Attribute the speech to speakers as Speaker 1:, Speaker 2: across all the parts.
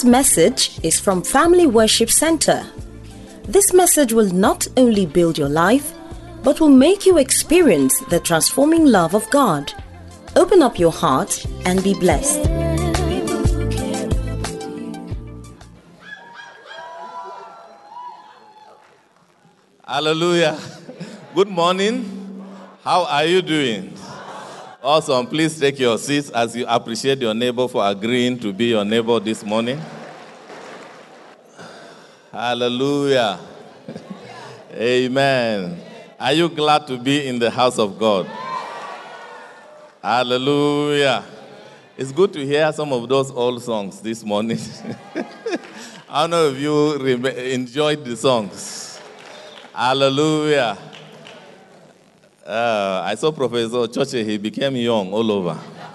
Speaker 1: This message is from Family Worship Center. This message will not only build your life, but will make you experience the transforming love of God. Open up your heart and be blessed.
Speaker 2: Hallelujah. Good morning. How are you doing? Awesome. Please take your seats as you appreciate your neighbor for agreeing to be your neighbor this morning. Hallelujah. Amen. Are you glad to be in the house of God? Hallelujah. It's good to hear some of those old songs this morning. I don't know if you enjoyed the songs. Hallelujah. I saw Professor Choche, he became young all over.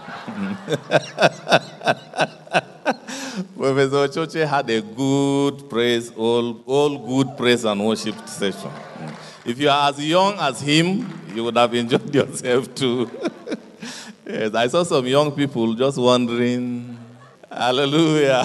Speaker 2: Professor Choche had a good praise, all good praise and worship session. If you are as young as him, you would have enjoyed yourself too. Yes, I saw some young people just wondering. Hallelujah.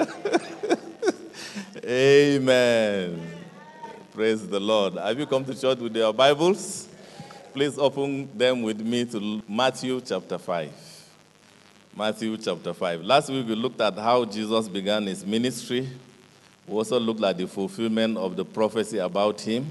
Speaker 2: Amen. Praise the Lord. Have you come to church with your Bibles? Please open them with me to Matthew chapter 5. Matthew chapter 5. Last week we looked at how Jesus began his ministry. We also looked at the fulfillment of the prophecy about him.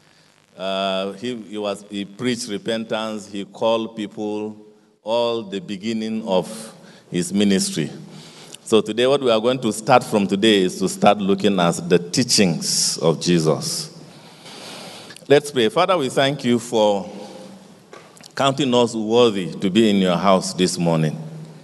Speaker 2: He preached repentance. He called people, all the beginning of his ministry. So today what we are going to start from today is to start looking at the teachings of Jesus. Let's pray. Father, we thank you for counting us worthy to be in your house this morning.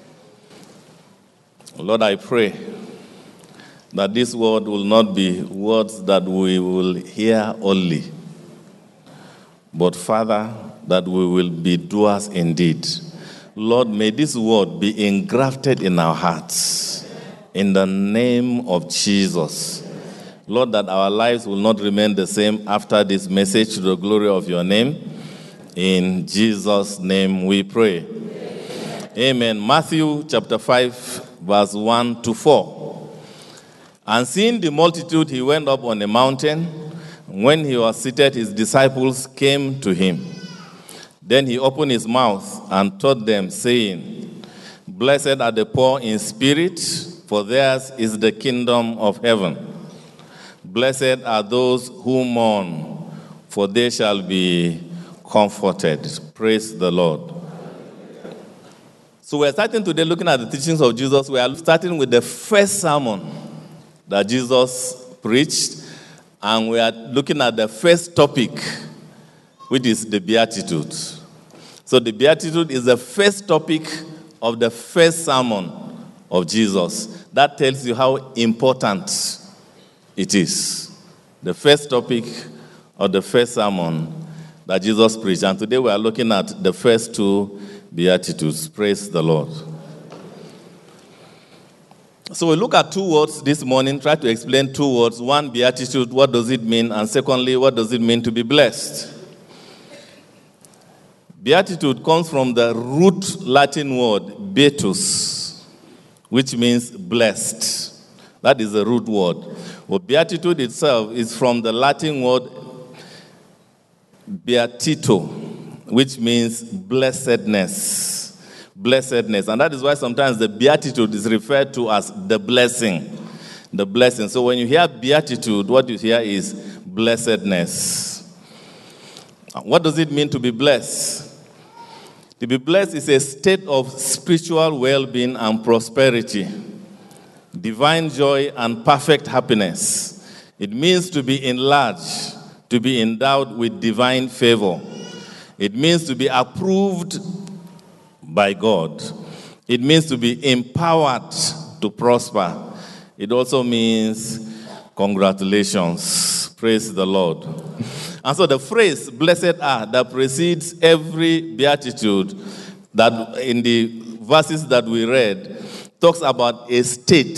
Speaker 2: Lord, I pray that this word will not be words that we will hear only, but Father, that we will be doers indeed. Lord, may this word be engrafted in our hearts in the name of Jesus. Lord, that our lives will not remain the same after this message to the glory of your name. In Jesus' name we pray. Amen. Matthew chapter 5, verse 1 to 4. And seeing the multitude, he went up on a mountain. When he was seated, his disciples came to him. Then he opened his mouth and taught them, saying, Blessed are the poor in spirit, for theirs is the kingdom of heaven. Blessed are those who mourn, for they shall be comforted. Praise the Lord. So we're starting today looking at the teachings of Jesus. We are starting with the first sermon that Jesus preached, and we are looking at the first topic, which is the Beatitude. So the Beatitude is the first topic of the first sermon of Jesus. That tells you how important it is. The first topic of the first sermon that Jesus preached. And today we are looking at the first two Beatitudes. Praise the Lord. So we look at two words this morning, try to explain two words. One, Beatitude, what does it mean? And secondly, what does it mean to be blessed? Beatitude comes from the root Latin word, beatus, which means blessed. That is the root word. Well, beatitude itself is from the Latin word beatito, which means blessedness. Blessedness. And that is why sometimes the beatitude is referred to as the blessing. The blessing. So when you hear beatitude, what you hear is blessedness. What does it mean to be blessed? To be blessed is a state of spiritual well-being and prosperity, divine joy and perfect happiness. It means to be enlarged, to be endowed with divine favor. It means to be approved by God. It means to be empowered to prosper. It also means congratulations. Praise the Lord. And so the phrase, blessed are, that precedes every beatitude that in the verses that we read, talks about a state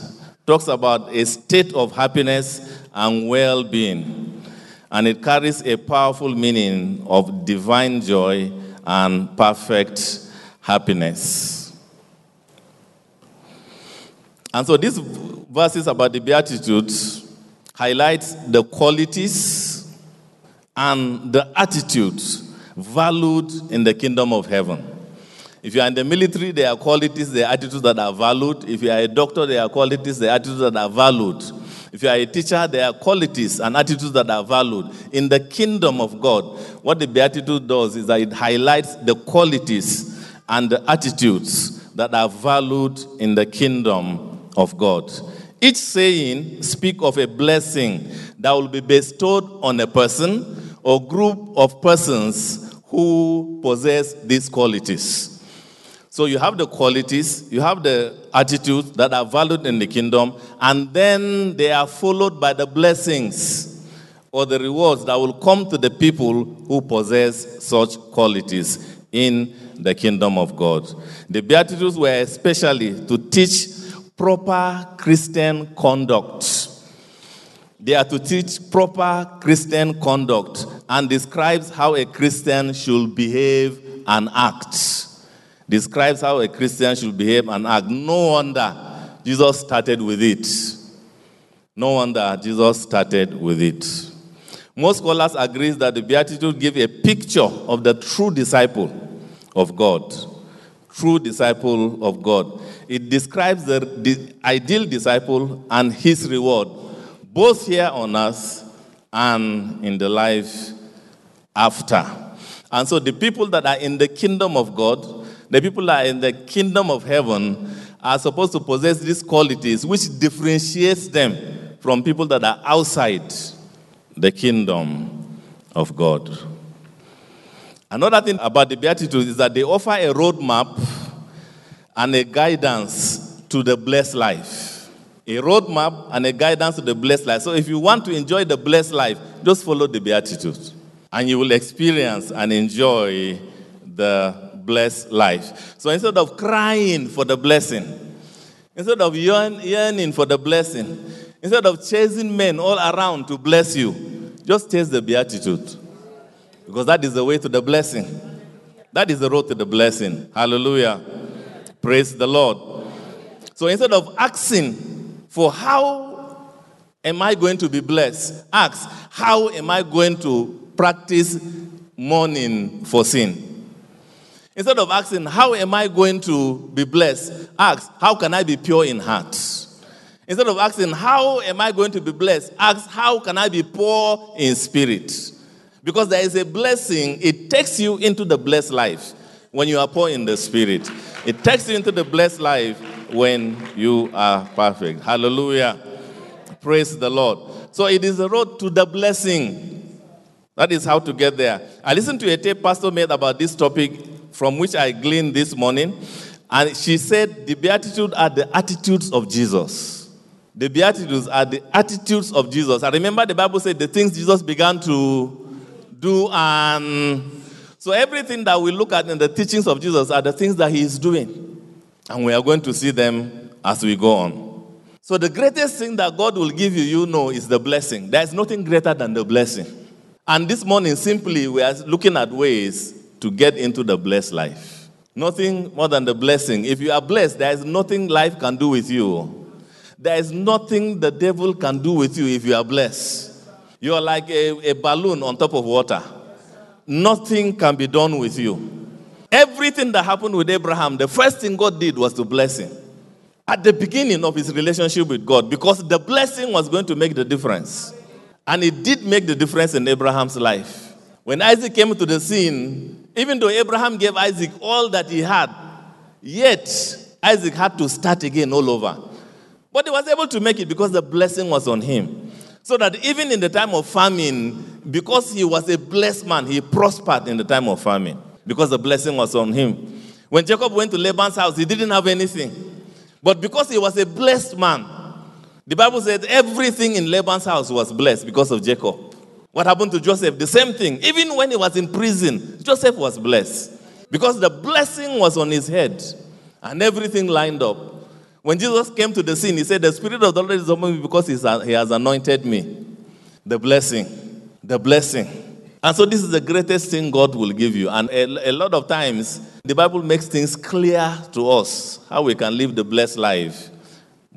Speaker 2: of happiness and well-being. And it carries a powerful meaning of divine joy and perfect happiness. And so this verses about the Beatitudes highlights the qualities and the attitudes valued in the kingdom of heaven. If you are in the military, there are qualities, there are attitudes that are valued. If you are a doctor, there are qualities, there are attitudes that are valued. If you are a teacher, there are qualities and attitudes that are valued. In the kingdom of God, what the Beatitude does is that it highlights the qualities and the attitudes that are valued in the kingdom of God. Each saying speaks of a blessing that will be bestowed on a person or group of persons who possess these qualities. So you have the qualities, you have the attitudes that are valued in the kingdom, and then they are followed by the blessings or the rewards that will come to the people who possess such qualities in the kingdom of God. The Beatitudes were especially to teach proper Christian conduct. They are to teach proper Christian conduct and describes how a Christian should behave and act. Describes how a Christian should behave and act. No wonder Jesus started with it. No wonder Jesus started with it. Most scholars agree that the Beatitudes give a picture of the true disciple of God. True disciple of God. It describes the ideal disciple and his reward, both here on earth and in the life after. And so the people that are in the kingdom of God, the people that are in the kingdom of heaven, are supposed to possess these qualities which differentiates them from people that are outside the kingdom of God. Another thing about the Beatitudes is that they offer a roadmap and a guidance to the blessed life. A roadmap and a guidance to the blessed life. So if you want to enjoy the blessed life, just follow the Beatitudes, and you will experience and enjoy the blessed life. So instead of crying for the blessing, instead of yearning for the blessing, instead of chasing men all around to bless you, just chase the Beatitude. Because that is the way to the blessing. That is the road to the blessing. Hallelujah. Praise the Lord. So instead of asking for how am I going to be blessed, ask how am I going to practice mourning for sin. Instead of asking, how am I going to be blessed? Ask, how can I be pure in heart? Instead of asking, how am I going to be blessed? Ask, how can I be poor in spirit? Because there is a blessing, it takes you into the blessed life when you are poor in the spirit. It takes you into the blessed life when you are perfect. Hallelujah. Praise the Lord. So it is the road to the blessing. That is how to get there. I listened to a tape Pastor made about this topic, from which I gleaned this morning. And she said the Beatitudes are the attitudes of Jesus. The Beatitudes are the attitudes of Jesus. I remember the Bible said the things Jesus began to do. And so everything that we look at in the teachings of Jesus are the things that he is doing. And we are going to see them as we go on. So the greatest thing that God will give you, is the blessing. There is nothing greater than the blessing. And this morning, simply, we are looking at ways to get into the blessed life. Nothing more than the blessing. If you are blessed, there is nothing life can do with you. There is nothing the devil can do with you if you are blessed. You are like a balloon on top of water. Nothing can be done with you. Everything that happened with Abraham, the first thing God did was to bless him. At the beginning of his relationship with God, because the blessing was going to make the difference. And it did make the difference in Abraham's life. When Isaac came to the scene, even though Abraham gave Isaac all that he had, yet Isaac had to start again all over. But he was able to make it because the blessing was on him. So that even in the time of famine, because he was a blessed man, he prospered in the time of famine. Because the blessing was on him. When Jacob went to Laban's house, he didn't have anything. But because he was a blessed man, the Bible said everything in Laban's house was blessed because of Jacob. What happened to Joseph? The same thing. Even when he was in prison, Joseph was blessed. Because the blessing was on his head. And everything lined up. When Jesus came to the scene, he said, the Spirit of the Lord is upon me because he has anointed me. The blessing. The blessing. And so this is the greatest thing God will give you. And a lot of times, the Bible makes things clear to us, how we can live the blessed life.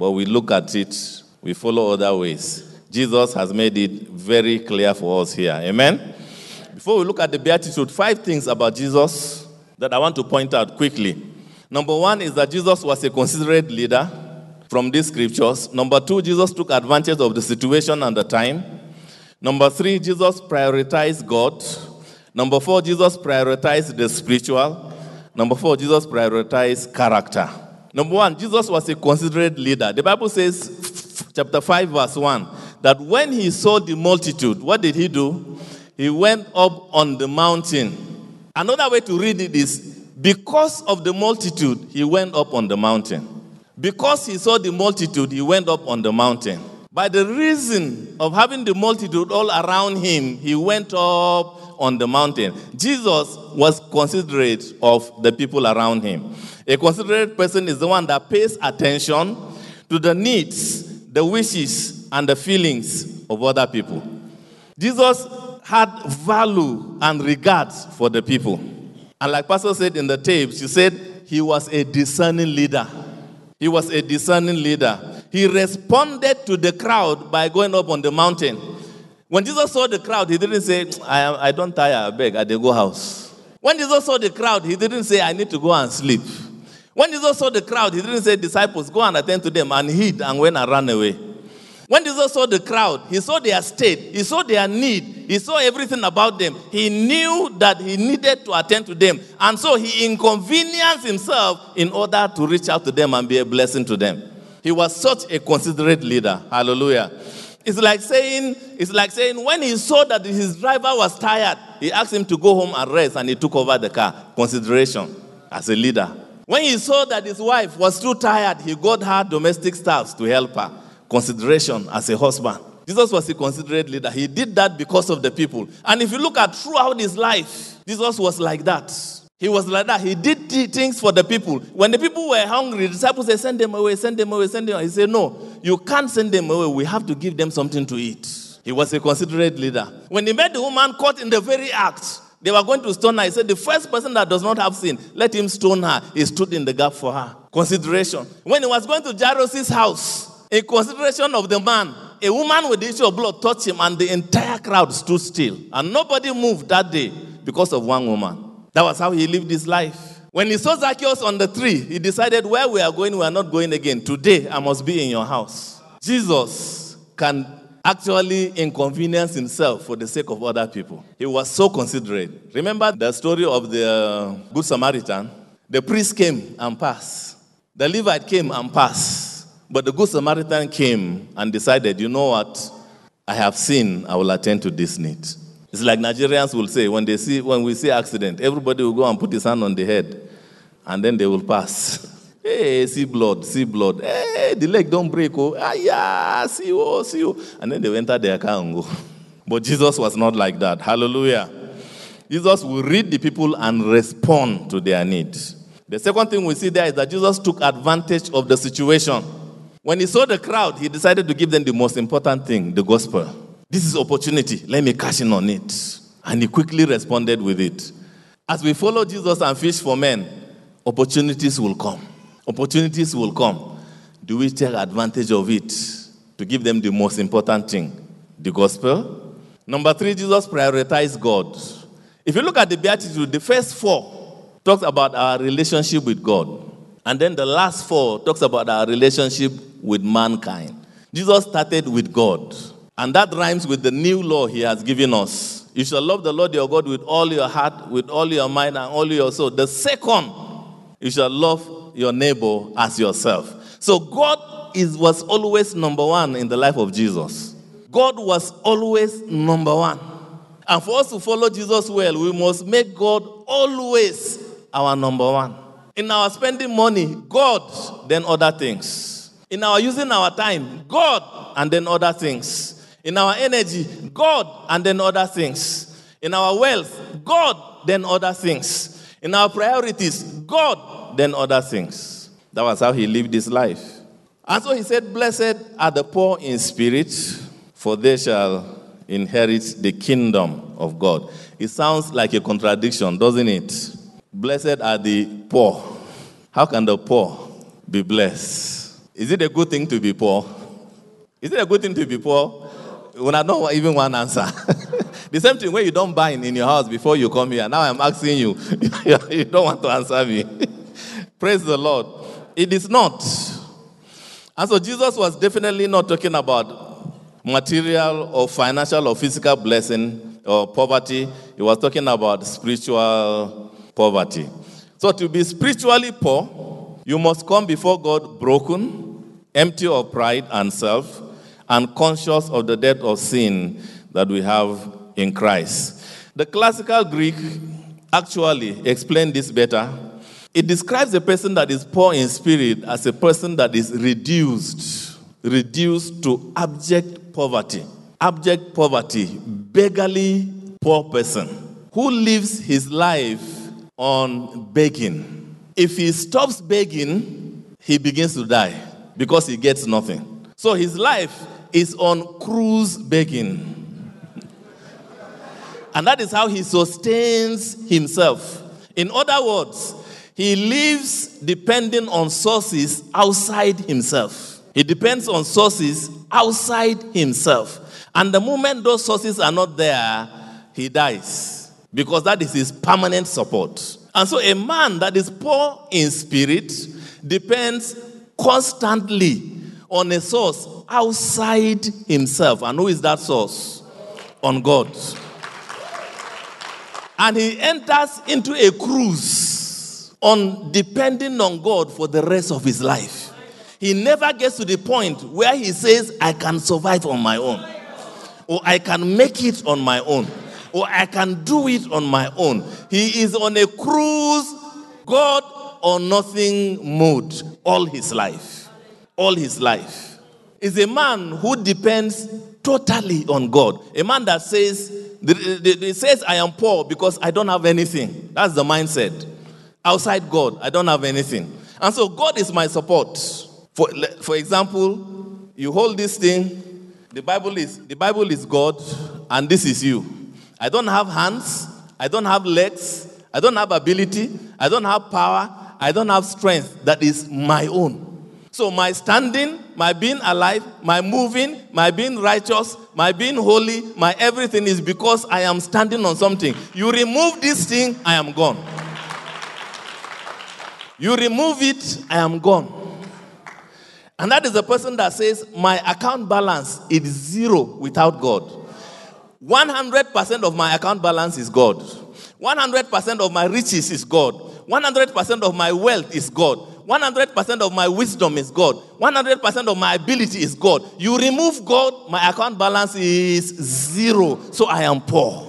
Speaker 2: but we look at it, we follow other ways. Jesus has made it very clear for us here. Amen? Before we look at the Beatitude, 5 things about Jesus that I want to point out quickly. Number 1 is that Jesus was a considerate leader from these scriptures. Number 2, Jesus took advantage of the situation and the time. Number 3, Jesus prioritized God. Number 4, Jesus prioritized the spiritual. Number 4, Jesus prioritized character. Number 1, Jesus was a considerate leader. The Bible says, chapter 5, verse 1, that when he saw the multitude, what did he do? He went up on the mountain. Another way to read it is, because of the multitude, he went up on the mountain. Because he saw the multitude, he went up on the mountain. By the reason of having the multitude all around him, he went up on the mountain. Jesus was considerate of the people around him. A considerate person is the one that pays attention to the needs, the wishes, and the feelings of other people. Jesus had value and regard for the people. And like Pastor said in the tapes, she said he was a discerning leader. He was a discerning leader. He responded to the crowd by going up on the mountain. When Jesus saw the crowd, he didn't say, I don't tire, I beg, I go house. When Jesus saw the crowd, he didn't say, I need to go and sleep. When Jesus saw the crowd, he didn't say, disciples, go and attend to them, and hid and went and ran away. When Jesus saw the crowd, he saw their state, he saw their need, he saw everything about them. He knew that he needed to attend to them. And so he inconvenienced himself in order to reach out to them and be a blessing to them. He was such a considerate leader. Hallelujah. It's like saying when he saw that his driver was tired, he asked him to go home and rest, and he took over the car. Consideration as a leader. When he saw that his wife was too tired, he got her domestic staffs to help her. Consideration as a husband. Jesus was a considerate leader. He did that because of the people. And if you look at throughout his life, Jesus was like that. He was like that. He did things for the people. When the people were hungry, the disciples said, send them away, send them away, send them away. He said, no, you can't send them away. We have to give them something to eat. He was a considerate leader. When he met the woman caught in the very act, they were going to stone her. He said, the first person that does not have sin, let him stone her. He stood in the gap for her. Consideration. When he was going to Jairus' house, in consideration of the man, a woman with the issue of blood touched him, and the entire crowd stood still. And nobody moved that day because of one woman. That was how he lived his life. When he saw Zacchaeus on the tree, he decided, where we are going, we are not going again. Today, I must be in your house. Jesus can actually inconvenience himself for the sake of other people. He was so considerate. Remember the story of the Good Samaritan? The priest came and passed. The Levite came and passed. But the Good Samaritan came and decided, you know what? I have sinned, I will attend to this need. It's like Nigerians will say, when we see accident, everybody will go and put his hand on the head, and then they will pass. Hey, see blood, see blood. Hey, the leg don't break. Oh, yeah, see you, see you. And then they will enter their car and go. But Jesus was not like that. Hallelujah. Jesus will read the people and respond to their needs. The second thing we see there is that Jesus took advantage of the situation. When he saw the crowd, he decided to give them the most important thing, the gospel. This is opportunity. Let me cash in on it. And he quickly responded with it. As we follow Jesus and fish for men, opportunities will come. Opportunities will come. Do we take advantage of it to give them the most important thing, the gospel? Number 3, Jesus prioritized God. If you look at the Beatitude, the first 4 talks about our relationship with God. And then the last 4 talks about our relationship with mankind. Jesus started with God. And that rhymes with the new law he has given us. You shall love the Lord your God with all your heart, with all your mind, and all your soul. The second, you shall love your neighbor as yourself. So God was always number 1 in the life of Jesus. God was always number 1. And for us to follow Jesus well, we must make God always our number 1. In our spending money, God, then other things. In our using our time, God, and then other things. In our energy, God, and then other things. In our wealth, God, then other things. In our priorities, God, then other things. That was how he lived his life. And so he said, blessed are the poor in spirit, for they shall inherit the kingdom of God. It sounds like a contradiction, doesn't it? Blessed are the poor. How can the poor be blessed? Is it a good thing to be poor? Is it a good thing to be poor? When I don't even want answer. The same thing when you don't buy in your house before you come here. Now I'm asking you. You don't want to answer me. Praise the Lord. It is not. And so Jesus was definitely not talking about material or financial or physical blessing or poverty. He was talking about spiritual poverty. So to be spiritually poor, you must come before God broken, empty of pride and self, and conscious of the debt of sin that we have in Christ. The classical Greek actually explained this better. It describes a person that is poor in spirit as a person that is reduced to abject poverty. Abject poverty, beggarly poor person who lives his life on begging. If he stops begging, he begins to die because he gets nothing. So his life is on cruise begging. And that is how he sustains himself. In other words, he lives depending on sources outside himself. He depends on sources outside himself. And the moment those sources are not there, he dies. Because that is his permanent support. And so a man that is poor in spirit depends constantly on a source outside himself. And who is that source? On God. And he enters into a cruise on depending on God for the rest of his life. He never gets to the point where he says, I can survive on my own. Or I can make it on my own. Or I can do it on my own. He is on a cruise, God or nothing mode all his life. All his life. Is a man who depends totally on God. A man that says, I am poor because I don't have anything. That's the mindset. Outside God, I don't have anything. And so God is my support. For example, you hold this thing, the Bible is God, and this is you. I don't have hands, I don't have legs, I don't have ability, I don't have power, I don't have strength that is my own. So my standing, my being alive, my moving, my being righteous, my being holy, my everything is because I am standing on something. You remove this thing, I am gone. You remove it, I am gone. And that is the person that says, my account balance is zero without God. 100% of my account balance is God. 100% of my riches is God. 100% of my wealth is God. 100% of my wisdom is God. 100% of my ability is God. You remove God, my account balance is zero. So I am poor.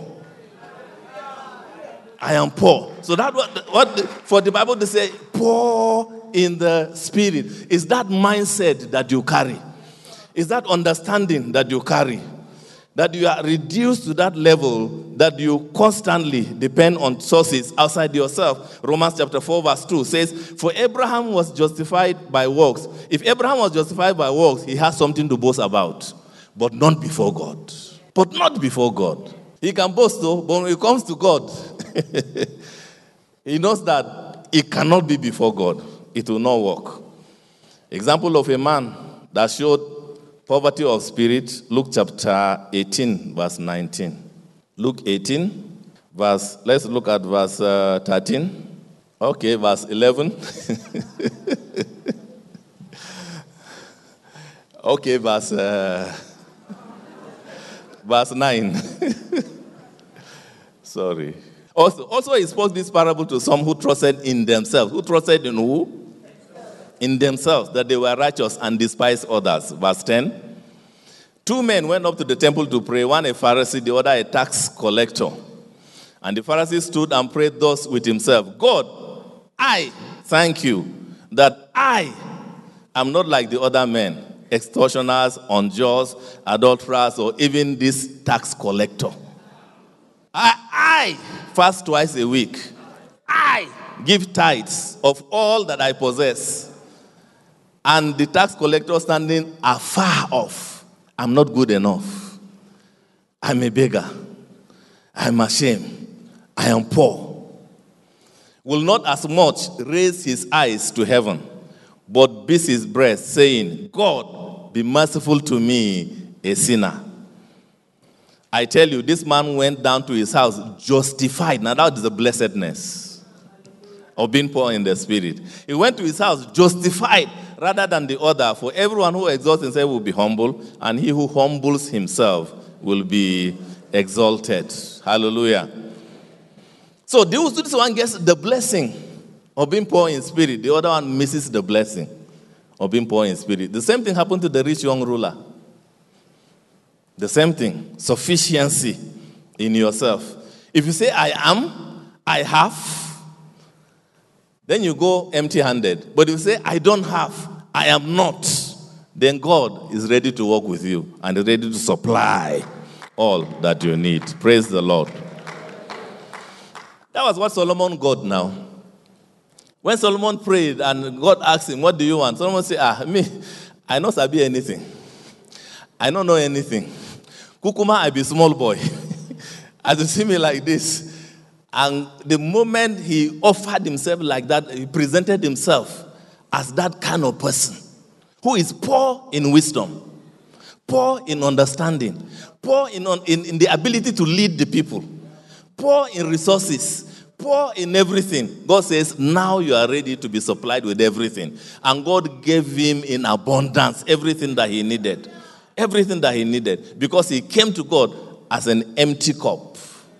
Speaker 2: I am poor. So that's what for the Bible to say, poor in the spirit. Is that mindset that you carry. Is that understanding that you carry. That you are reduced to that level that you constantly depend on sources outside yourself. Romans chapter 4 verse 2 says, for Abraham was justified by works. If Abraham was justified by works, he has something to boast about. But not before God. But not before God. He can boast though, but when it comes to God, he knows that it cannot be before God. It will not work. Example of a man that showed poverty of spirit, Luke chapter 18, verse 19. Luke 18, let's look at verse 13. Okay, verse 11. Okay, verse 9. Sorry. Also, he spoke this parable to some who trusted in themselves. Who trusted in who? In themselves, that they were righteous and despised others. Verse 10. 2 men went up to the temple to pray, one a Pharisee, the other a tax collector. And the Pharisee stood and prayed thus with himself, God, I thank you that I am not like the other men, extortioners, unjust, adulterers, or even this tax collector. I fast twice a week. I give tithes of all that I possess. And the tax collector standing afar off. I'm not good enough. I'm a beggar. I'm ashamed. I am poor. Will not as much raise his eyes to heaven, but beat his breast, saying, God, be merciful to me, a sinner. I tell you, this man went down to his house justified. Now that is the blessedness of being poor in the spirit. He went to his house justified rather than the other. For everyone who exalts himself will be humble, and he who humbles himself will be exalted. Hallelujah. So this one gets the blessing of being poor in spirit. The other one misses the blessing of being poor in spirit. The same thing happened to the rich young ruler. The same thing. Sufficiency in yourself. If you say, I am, I have, then you go empty-handed. But if you say, I don't have, I am not, then God is ready to work with you and is ready to supply all that you need. Praise the Lord. That was what Solomon got now. When Solomon prayed and God asked him, what do you want? Solomon said, me, I not sabi anything. I don't know anything. Kukuma, I be small boy. As you see me like this. And the moment he offered himself like that, he presented himself as that kind of person who is poor in wisdom, poor in understanding, poor in the ability to lead the people, poor in resources, poor in everything. God says, now you are ready to be supplied with everything. And God gave him in abundance everything that he needed. Everything that he needed. Because he came to God as an empty cup.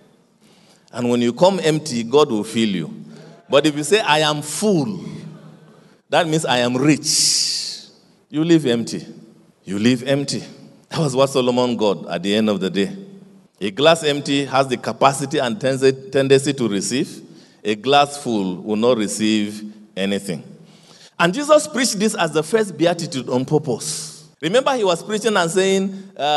Speaker 2: And when you come empty, God will fill you. But if you say, I am full, that means I am rich. You live empty. You live empty. That was what Solomon got at the end of the day. A glass empty has the capacity and tendency to receive. A glass full will not receive anything. And Jesus preached this as the first beatitude on purpose. Remember, he was preaching and saying,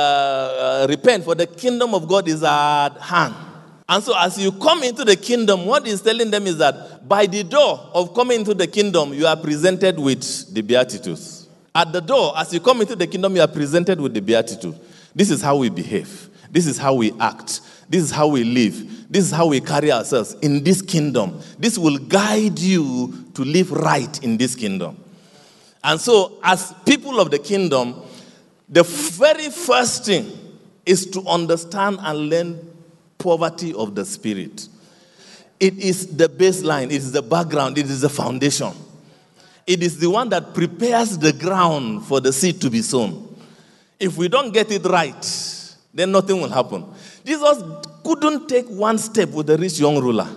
Speaker 2: repent, for the kingdom of God is at hand. And so as you come into the kingdom, what he's telling them is that by the door of coming into the kingdom, you are presented with the beatitudes. At the door, as you come into the kingdom, you are presented with the beatitude. This is how we behave. This is how we act. This is how we live. This is how we carry ourselves in this kingdom. This will guide you to live right in this kingdom. And so, as people of the kingdom, the very first thing is to understand and learn poverty of the spirit. It is the baseline, it is the background, it is the foundation. It is the one that prepares the ground for the seed to be sown. If we don't get it right, then nothing will happen. Jesus couldn't take one step with the rich young ruler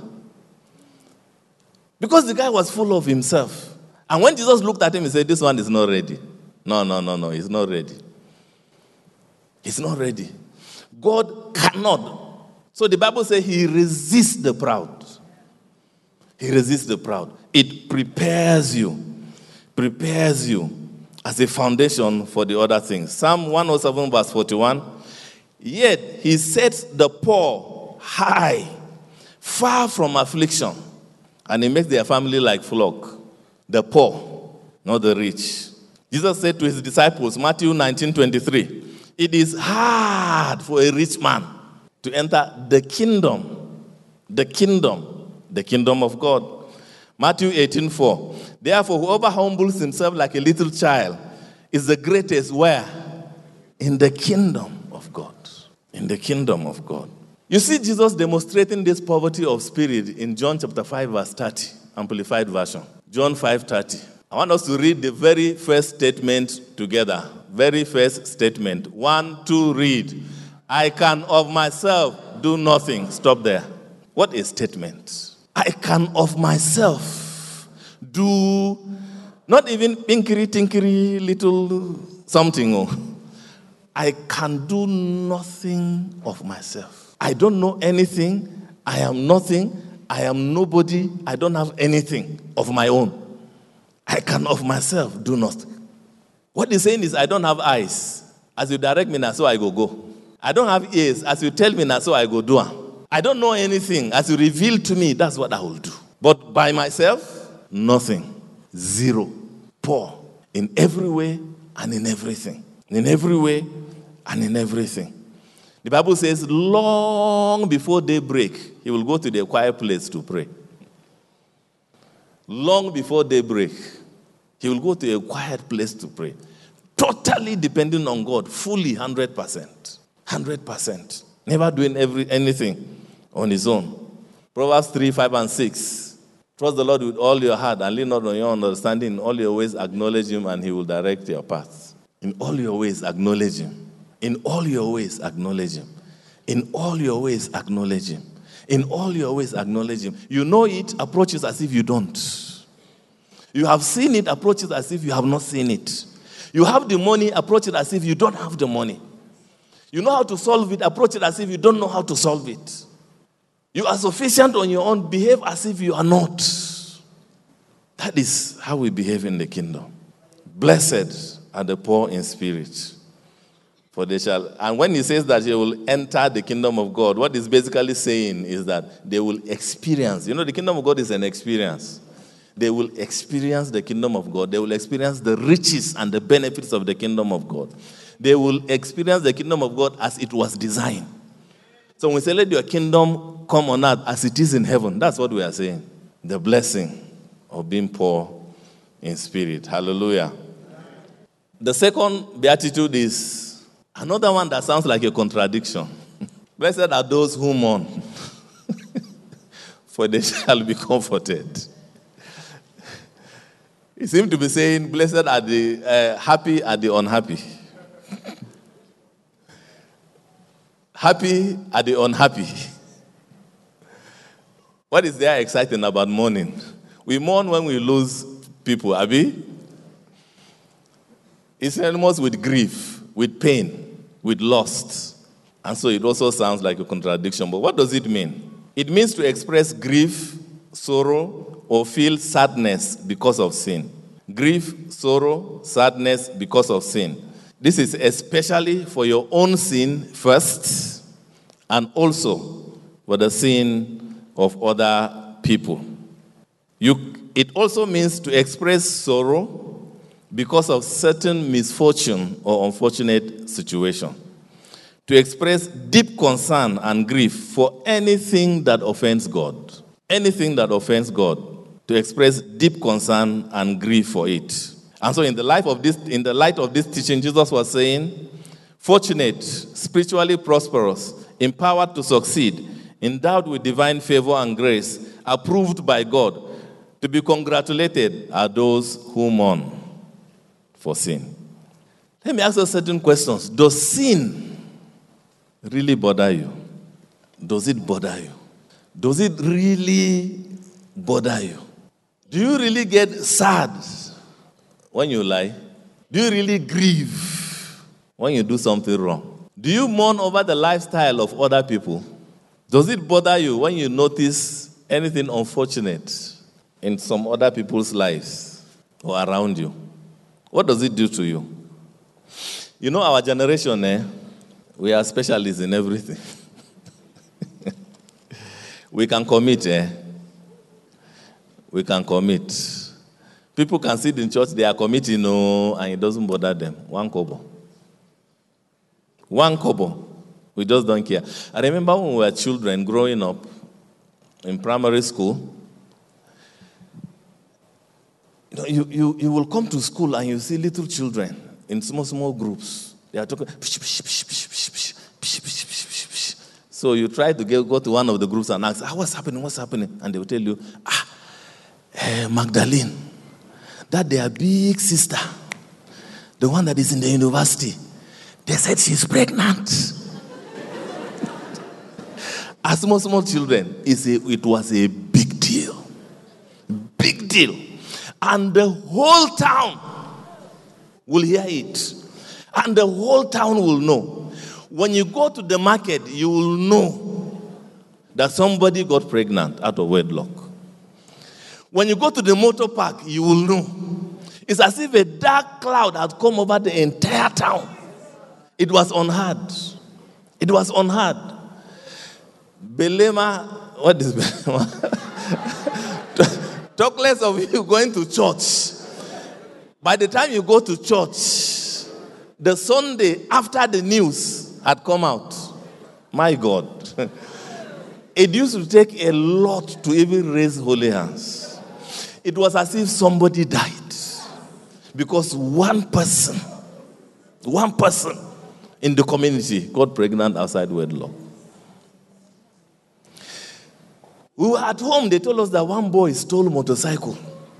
Speaker 2: because the guy was full of himself. And when Jesus looked at him, he said, this one is not ready. No, he's not ready. He's not ready. God cannot. So the Bible says he resists the proud. He resists the proud. It prepares you as a foundation for the other things. Psalm 107 verse 41, yet he sets the poor high, far from affliction, and he makes their family like flock. The poor, not the rich. Jesus said to his disciples, Matthew 19:23, it is hard for a rich man to enter the kingdom of God. Matthew 18:4, therefore whoever humbles himself like a little child is the greatest where? In the kingdom of God. In the kingdom of God. You see Jesus demonstrating this poverty of spirit in John chapter 5 verse 30, Amplified Version. John 5:30. I want us to read the very first statement together. Very first statement. 1, 2, read. I can of myself do nothing. Stop there. What a statement. I can of myself do not even pinkery little something. I can do nothing of myself. I don't know anything. I am nothing. I am nobody. I don't have anything of my own. I can of myself do nothing. What he's saying is, I don't have eyes. As you direct me now, so I go. I don't have ears. As you tell me now, so I go do. I don't know anything. As you reveal to me, that's what I will do. But by myself, nothing. Zero. Poor. In every way and in everything. In every way and in everything. The Bible says, long before daybreak, he will go to the quiet place to pray. Long before daybreak, He will go to a quiet place to pray. Totally depending on God, fully 100%. 100%. Never doing anything on his own. Proverbs 3, 5, and 6. Trust the Lord with all your heart and lean not on your understanding. In all your ways acknowledge him and he will direct your paths. In all your ways acknowledge him. In all your ways acknowledge him. In all your ways acknowledge him. In all your ways acknowledge him. You know it, approach it as if you don't. You have seen it, approach it as if you have not seen it. You have the money, approach it as if you don't have the money. You know how to solve it, approach it as if you don't know how to solve it. You are sufficient on your own, behave as if you are not. That is how we behave in the kingdom. Blessed are the poor in spirit, for they shall. And when he says that they will enter the kingdom of God, what he's basically saying is that they will experience. You know, the kingdom of God is an experience. They will experience the kingdom of God. They will experience the riches and the benefits of the kingdom of God. They will experience the kingdom of God as it was designed. So when we say, let your kingdom come on earth as it is in heaven, that's what we are saying. The blessing of being poor in spirit. Hallelujah. The second beatitude is another one that sounds like a contradiction. Blessed are those who mourn, for they shall be comforted. He seems to be saying, blessed are the happy are the unhappy. Happy are the unhappy. What is there exciting about mourning? We mourn when we lose people, Abi. It's synonymous with grief, with pain, with loss. And so it also sounds like a contradiction. But what does it mean? It means to express grief, sorrow, or feel sadness because of sin. Grief, sorrow, sadness because of sin. This is especially for your own sin first, and also for the sin of other people. It also means to express sorrow because of certain misfortune or unfortunate situation. To express deep concern and grief for anything that offends God. Anything that offends God. To express deep concern and grief for it. And so in the light of this teaching, Jesus was saying, fortunate, spiritually prosperous, empowered to succeed, endowed with divine favor and grace, approved by God, to be congratulated are those who mourn for sin. Let me ask you certain questions. Does sin really bother you? Does it bother you? Does it really bother you? Do you really get sad when you lie? Do you really grieve when you do something wrong? Do you mourn over the lifestyle of other people? Does it bother you when you notice anything unfortunate in some other people's lives or around you? What does it do to you? You know, our generation, we are specialists in everything. We can commit, We can commit. People can sit in church, they are committing, and it doesn't bother them. One kobo. We just don't care. I remember when we were children growing up in primary school, you will come to school and you see little children in small groups. They are talking. So you try to go to one of the groups and ask, what's happening? And they will tell you, Magdalene, that their big sister, the one that is in the university, they said she's pregnant. As small children, it was a big deal. Big deal. And the whole town will hear it. And the whole town will know. When you go to the market, you will know that somebody got pregnant out of wedlock. When you go to the motor park, you will know. It's as if a dark cloud had come over the entire town. It was unheard. Belema, what is Belema? Talk less of you going to church. By the time you go to church, the Sunday after the news had come out, my God, it used to take a lot to even raise holy hands. It was as if somebody died. Because one person in the community got pregnant outside wedlock. We were at home, they told us that one boy stole a motorcycle.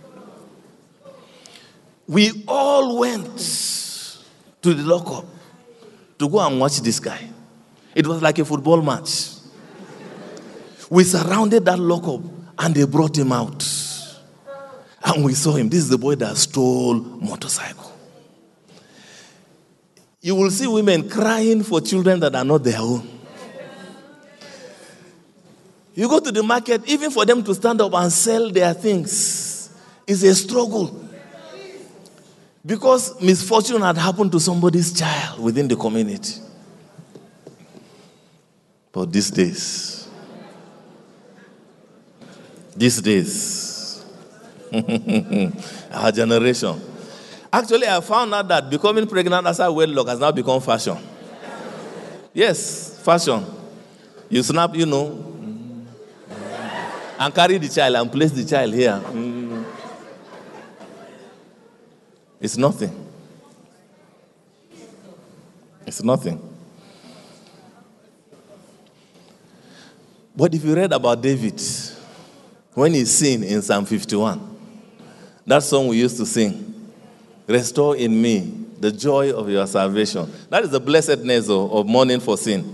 Speaker 2: We all went to the lockup to go and watch this guy. It was like a football match. We surrounded that lockup and they brought him out. And we saw him. This is the boy that stole motorcycle. You will see women crying for children that are not their own. You go to the market, even for them to stand up and sell their things, is a struggle. Because misfortune had happened to somebody's child within the community. But these days, our generation. Actually, I found out that becoming pregnant outside wedlock has now become fashion. Yes, fashion. You snap, and carry the child and place the child here. It's nothing. It's nothing. But if you read about David, when he sang in Psalm 51, that song we used to sing, restore in me the joy of your salvation. That is the blessedness of mourning for sin.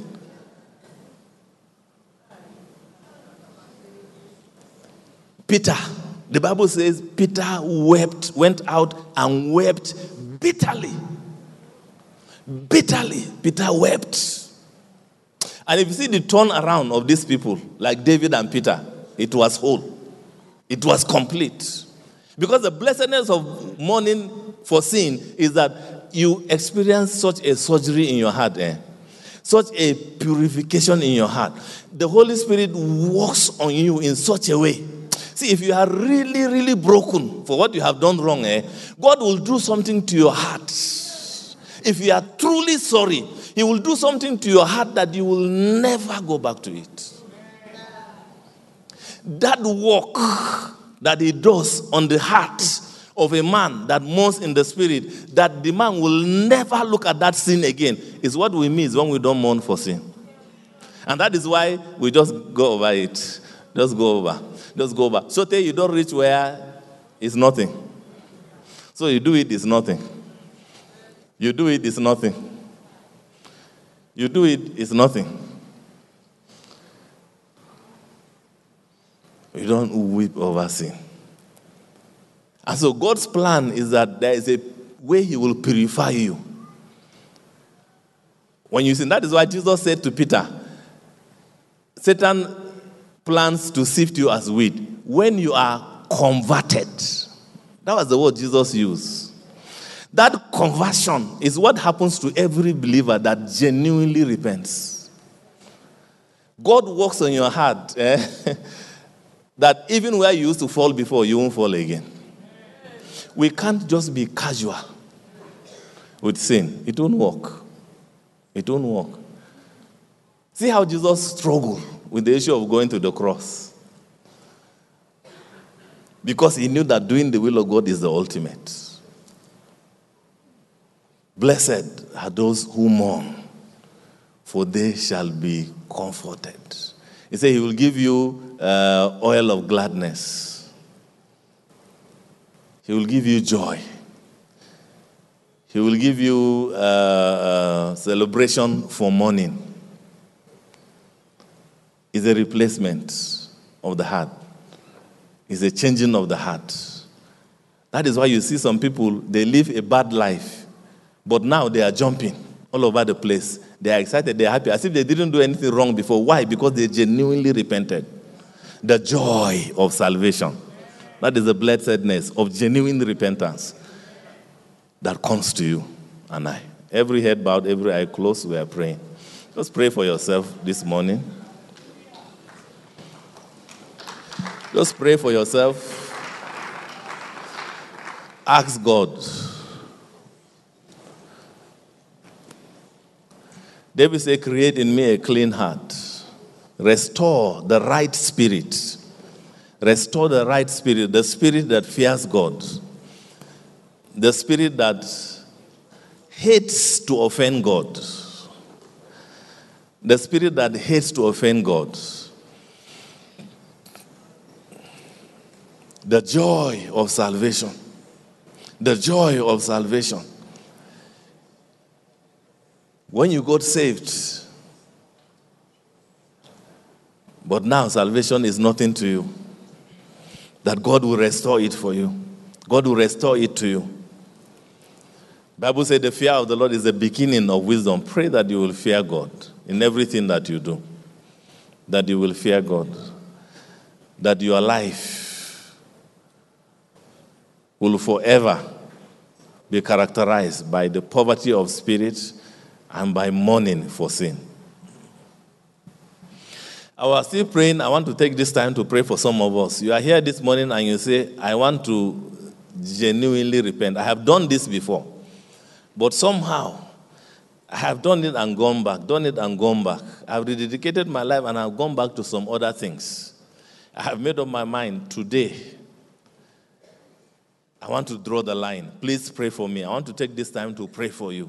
Speaker 2: Peter, the Bible says Peter went out and wept bitterly. Bitterly, Peter wept. And if you see the turnaround of these people, like David and Peter, it was whole. It was complete. Because the blessedness of mourning for sin is that you experience such a surgery in your heart, such a purification in your heart. The Holy Spirit works on you in such a way. See, if you are really, really broken for what you have done wrong, God will do something to your heart. If you are truly sorry, He will do something to your heart that you will never go back to it. That work that He does on the heart of a man that mourns in the spirit, that the man will never look at that sin again, is what we miss when we don't mourn for sin. And that is why we just go over it. Just go over. So till you don't reach where it's nothing. So you do it, it's nothing. You do it, it's nothing. You do it, it's nothing. You don't weep over sin. And so God's plan is that there is a way He will purify you. When you sin, that is why Jesus said to Peter, Satan plans to sift you as wheat. When you are converted, that was the word Jesus used. That conversion is what happens to every believer that genuinely repents. God works on your heart, that even where you used to fall before, you won't fall again. We can't just be casual with sin. It won't work. It won't work. See how Jesus struggled with the issue of going to the cross. Because He knew that doing the will of God is the ultimate. Blessed are those who mourn, for they shall be comforted. He said He will give you oil of gladness. He will give you joy. He will give you celebration for mourning. It's a replacement of the heart. It's a changing of the heart. That is why you see some people, they live a bad life, but now they are jumping all over the place. They are excited, they are happy, as if they didn't do anything wrong before. Why? Because they genuinely repented. The joy of salvation. That is the blessedness of genuine repentance that comes to you and I. Every head bowed, every eye closed, we are praying. Just pray for yourself this morning. Just pray for yourself. Ask God. David said, create in me a clean heart. Restore the right spirit. Restore the right spirit, the spirit that fears God. the spirit that hates to offend God. The spirit that hates to offend God. The joy of salvation. The joy of salvation. When you got saved, but now salvation is nothing to you, that God will restore it for you. God will restore it to you. Bible says the fear of the Lord is the beginning of wisdom. Pray that you will fear God in everything that you do. That you will fear God. That your life will forever be characterized by the poverty of spirit and by mourning for sin. I was still praying. I want to take this time to pray for some of us. You are here this morning and you say, I want to genuinely repent. I have done this before. But somehow, I have done it and gone back, I have rededicated my life and I've gone back to some other things. I have made up my mind today. I want to draw the line. Please pray for me. I want to take this time to pray for you.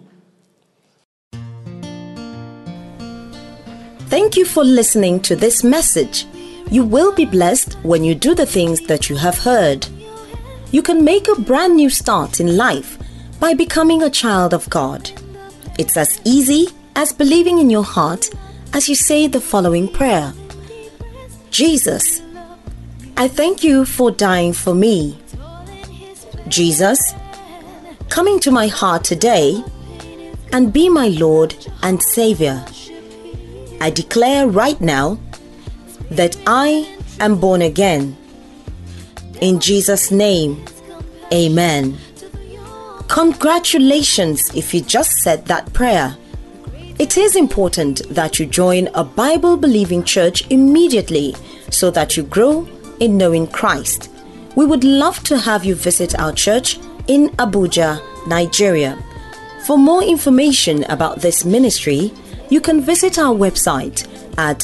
Speaker 1: Thank you for listening to this message. You will be blessed when you do the things that you have heard. You can make a brand new start in life by becoming a child of God. It's as easy as believing in your heart as you say the following prayer. Jesus, I thank you for dying for me. Jesus, come into my heart today and be my Lord and Savior. I declare right now that I am born again. In Jesus' name, amen. Congratulations if you just said that prayer. It is important that you join a Bible-believing church immediately so that you grow in knowing Christ. We would love to have you visit our church in Abuja, Nigeria. For more information about this ministry, you can visit our website at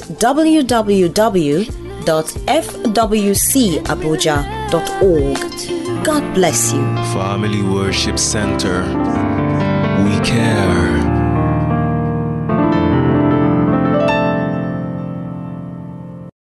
Speaker 1: www.fwcabuja.org. God bless you.
Speaker 3: Family Worship Center. We care.